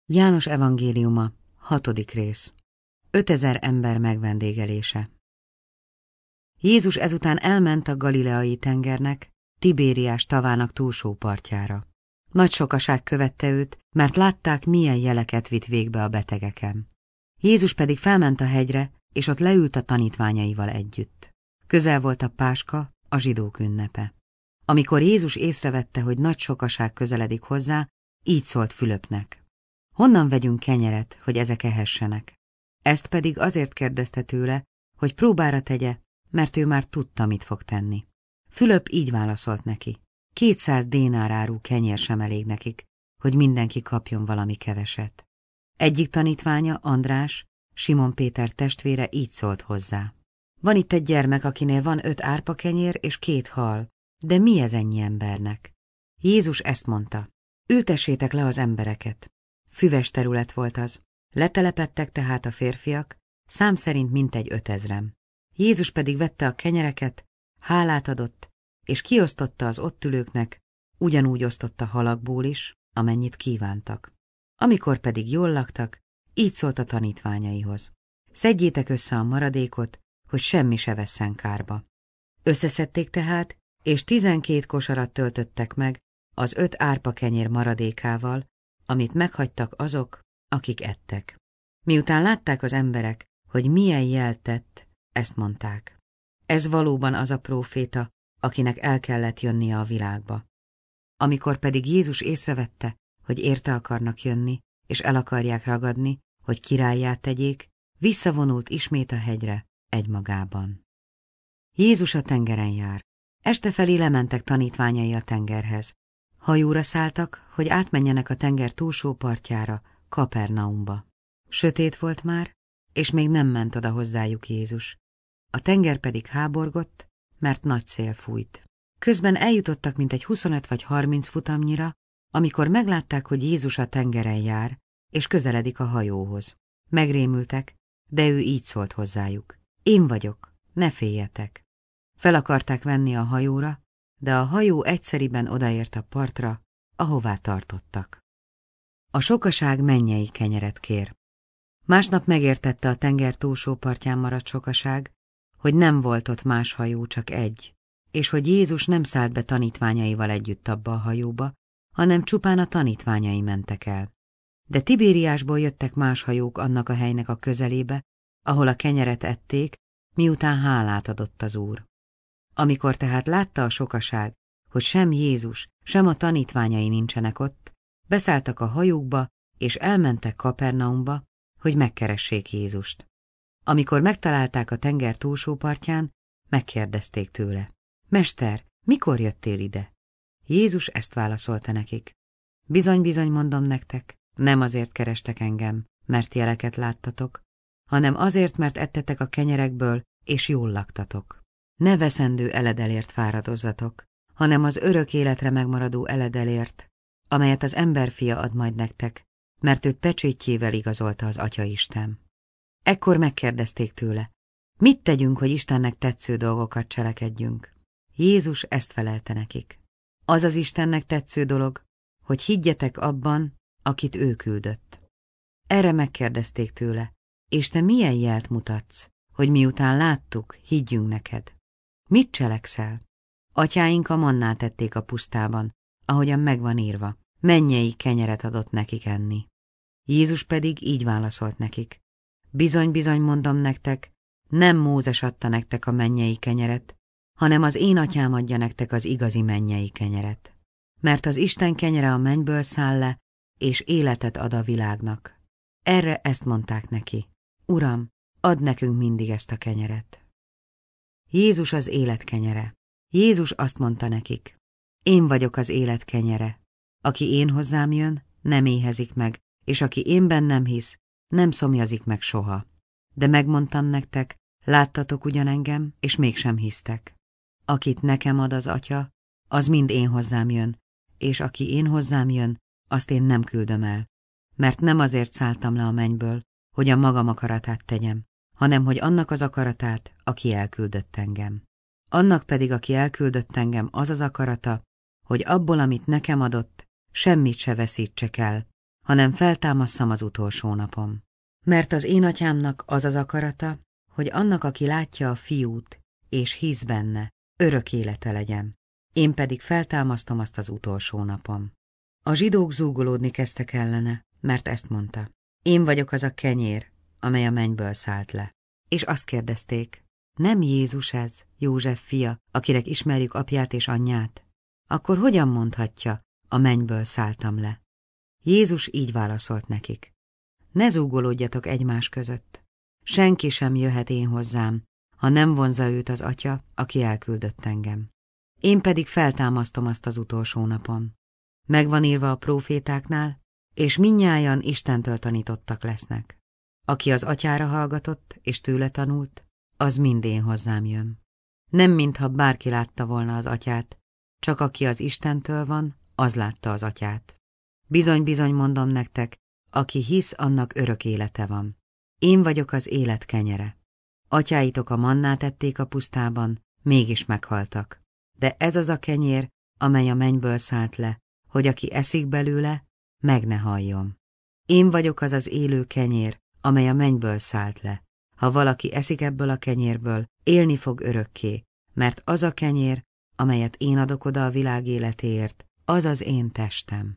János evangéliuma, 6. rész. 5000 ember megvendégelése. Jézus ezután elment a Galileai tengernek, Tibériás tavának túlsó partjára. Nagy sokaság követte őt, mert látták, milyen jeleket vitt végbe a betegeken. Jézus pedig felment a hegyre, és ott leült a tanítványaival együtt. Közel volt a Páska, a zsidók ünnepe. Amikor Jézus észrevette, hogy nagy sokaság közeledik hozzá, így szólt Fülöpnek: honnan vegyünk kenyeret, hogy ezek ehessenek? Ezt pedig azért kérdezte tőle, hogy próbára tegye, mert ő már tudta, mit fog tenni. Fülöp így válaszolt neki: 200 dénár áru kenyér sem elég nekik, hogy mindenki kapjon valami keveset. Egyik tanítványa, András, Simon Péter testvére így szólt hozzá: van itt egy gyermek, akinél van 5 árpakenyér és 2 hal, de mi ez ennyi embernek? Jézus ezt mondta: ültessétek le az embereket. Füves terület volt az. Letelepedtek tehát a férfiak, szám szerint mintegy 5000-en. Jézus pedig vette a kenyereket, hálát adott, és kiosztotta az ott ülőknek, ugyanúgy osztotta halakból is, amennyit kívántak. Amikor pedig jól laktak, így szólt a tanítványaihoz: szedjétek össze a maradékot, hogy semmi se vesszen kárba. Összeszedték tehát, és 12 kosarat töltöttek meg az 5 árpakenyér maradékával, amit meghagytak azok, akik ettek. Miután látták az emberek, hogy milyen jelt tett, ezt mondták: ez valóban az a próféta, akinek el kellett jönnie a világba. Amikor pedig Jézus észrevette, hogy érte akarnak jönni, és el akarják ragadni, hogy királlyá tegyék, visszavonult ismét a hegyre, egymagában. Jézus a tengeren jár. Estefelé lementek tanítványai a tengerhez. Hajóra szálltak, hogy átmenjenek a tenger túlsó partjára, Kapernaumba. Sötét volt már, és még nem ment oda hozzájuk Jézus. A tenger pedig háborgott, mert nagy szél fújt. Közben eljutottak mintegy 25 vagy 30 futamnyira, amikor meglátták, hogy Jézus a tengeren jár, és közeledik a hajóhoz. Megrémültek, de ő így szólt hozzájuk: én vagyok, ne féljetek. Fel akarták venni a hajóra, de a hajó egyszeriben odaért a partra, ahová tartottak. A sokaság mennyei kenyeret kér. Másnap megértette a tenger túlsó partján maradt sokaság, hogy nem volt ott más hajó, csak egy, és hogy Jézus nem szállt be tanítványaival együtt abba a hajóba, hanem csupán a tanítványai mentek el. De Tibériásból jöttek más hajók annak a helynek a közelébe, ahol a kenyeret ették, miután hálát adott az Úr. Amikor tehát látta a sokaság, hogy sem Jézus, sem a tanítványai nincsenek ott, beszálltak a hajókba, és elmentek Kapernaumba, hogy megkeressék Jézust. Amikor megtalálták a tenger túlsó partján, megkérdezték tőle: Mester, mikor jöttél ide? Jézus ezt válaszolta nekik: bizony-bizony mondom nektek, nem azért kerestek engem, mert jeleket láttatok, hanem azért, mert ettetek a kenyerekből, és jól laktatok. Ne veszendő eledelért fáradozzatok, hanem az örök életre megmaradó eledelért, amelyet az emberfia ad majd nektek, mert őt pecsétjével igazolta az Atyaisten. Ekkor megkérdezték tőle: mit tegyünk, hogy Istennek tetsző dolgokat cselekedjünk? Jézus ezt felelte nekik: az az Istennek tetsző dolog, hogy higgyetek abban, akit ő küldött. Erre megkérdezték tőle: és te milyen jelt mutatsz, hogy miután láttuk, higgyünk neked? Mit cselekszel? Atyáink a mannát ették a pusztában, ahogyan megvan írva: mennyei kenyeret adott nekik enni. Jézus pedig így válaszolt nekik: bizony-bizony mondom nektek, nem Mózes adta nektek a mennyei kenyeret, hanem az én atyám adja nektek az igazi mennyei kenyeret. Mert az Isten kenyere a mennyből száll le, és életet ad a világnak. Erre ezt mondták neki: Uram, add nekünk mindig ezt a kenyeret. Jézus az élet kenyere. Jézus azt mondta nekik: én vagyok az élet kenyere. Aki én hozzám jön, nem éhezik meg, és aki én bennem hisz, nem szomjazik meg soha. De megmondtam nektek, láttatok ugyan engem, és mégsem hisztek. Akit nekem ad az Atya, az mind én hozzám jön, és aki én hozzám jön, azt én nem küldöm el. Mert nem azért szálltam le a mennyből, hogy a magam akaratát tegyem, hanem hogy annak az akaratát, aki elküldött engem. Annak pedig, aki elküldött engem, az az akarata, hogy abból, amit nekem adott, semmit se veszítsek el, hanem feltámasszam az utolsó napon. Mert az én atyámnak az az akarata, hogy annak, aki látja a fiút, és hisz benne, örök élete legyen. Én pedig feltámasztom azt az utolsó napon. A zsidók zúgolódni kezdtek ellene, mert ezt mondta. Én vagyok az a kenyér, amely a mennyből szállt le. És azt kérdezték, nem Jézus ez, József fia, akinek ismerjük apját és anyját? Akkor hogyan mondhatja, a mennyből szálltam le? Jézus így válaszolt nekik. Ne zúgolódjatok egymás között. Senki sem jöhet én hozzám, ha nem vonzza őt az Atya, aki elküldött engem. Én pedig feltámasztom azt az utolsó napon. Megvan írva a prófétáknál, és mindnyájan Istentől tanítottak lesznek. Aki az Atyára hallgatott, és tőle tanult, az mind én hozzám jön. Nem mintha bárki látta volna az Atyát, csak aki az Istentől van, az látta az Atyát. Bizony-bizony mondom nektek, aki hisz, annak örök élete van. Én vagyok az élet kenyere. Atyáitok a mannát ették a pusztában, mégis meghaltak. De ez az a kenyér, amely a mennyből szállt le, hogy aki eszik belőle, meg ne halljon. Én vagyok az az élő kenyér, amely a mennyből szállt le. Ha valaki eszik ebből a kenyérből, élni fog örökké, mert az a kenyér, amelyet én adok oda a világ életéért, az az én testem.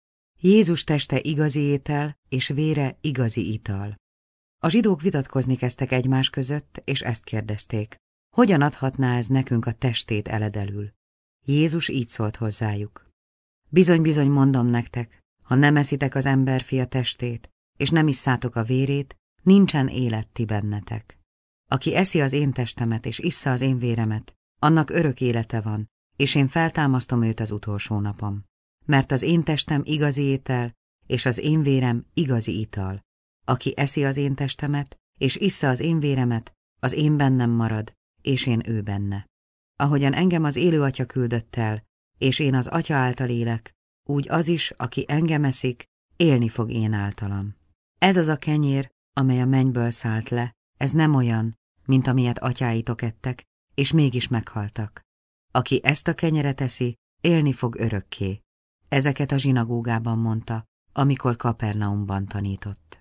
Jézus teste igazi étel, és vére igazi ital. A zsidók vitatkozni kezdtek egymás között, és ezt kérdezték. Hogyan adhatná ez nekünk a testét eledelül? Jézus így szólt hozzájuk. Bizony-bizony mondom nektek, ha nem eszitek az emberfia testét, és nem isszátok a vérét, nincsen élet ti bennetek. Aki eszi az én testemet, és issza az én véremet, annak örök élete van, és én feltámasztom őt az utolsó napon. Mert az én testem igazi étel, és az én vérem igazi ital. Aki eszi az én testemet, és issza az én véremet, az én bennem marad, és én ő benne. Ahogyan engem az élő Atya küldött el, és én az Atya által élek, úgy az is, aki engem eszik, élni fog én általam. Ez az a kenyér, amely a mennyből szállt le, ez nem olyan, mint amilyet atyáitok ettek, és mégis meghaltak. Aki ezt a kenyeret eszi, élni fog örökké. Ezeket a zsinagógában mondta, amikor Kapernaumban tanított.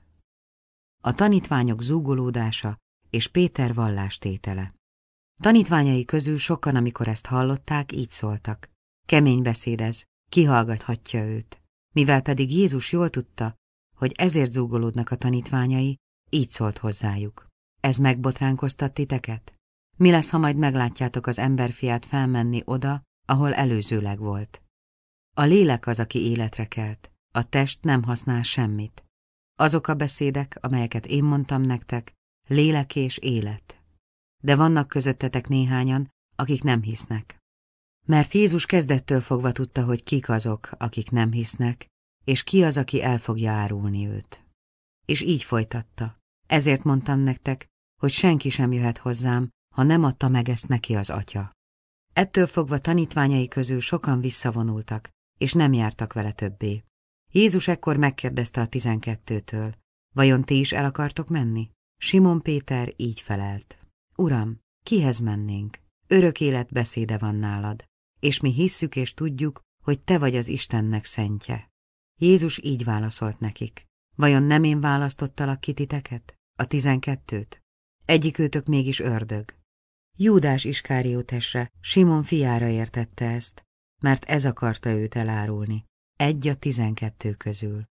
A tanítványok zúgolódása és Péter vallástétele. Tanítványai közül sokan, amikor ezt hallották, így szóltak. Kemény beszéd ez, ki hallgathatja őt. Mivel pedig Jézus jól tudta, hogy ezért zúgolódnak a tanítványai, így szólt hozzájuk. Ez megbotránkoztat titeket? Mi lesz, ha majd meglátjátok az emberfiát felmenni oda, ahol előzőleg volt? A lélek az, aki életre kelt, a test nem használ semmit. Azok a beszédek, amelyeket én mondtam nektek, lélek és élet. De vannak közöttetek néhányan, akik nem hisznek. Mert Jézus kezdettől fogva tudta, hogy kik azok, akik nem hisznek, és ki az, aki el fogja árulni őt. És így folytatta. Ezért mondtam nektek, hogy senki sem jöhet hozzám, ha nem adta meg ezt neki az Atya. Ettől fogva tanítványai közül sokan visszavonultak, és nem jártak vele többé. Jézus ekkor megkérdezte a 12-től, vajon ti is el akartok menni? Simon Péter így felelt. Uram, kihez mennénk? Örök élet beszéde van nálad, és mi hisszük és tudjuk, hogy te vagy az Istennek szentje. Jézus így válaszolt nekik. Vajon nem én választottalak ki titeket, a 12-t? Egyikőtök mégis ördög. Júdás Iskáriótesre, Simon fiára értette ezt, mert ez akarta őt elárulni, egy a 12 közül.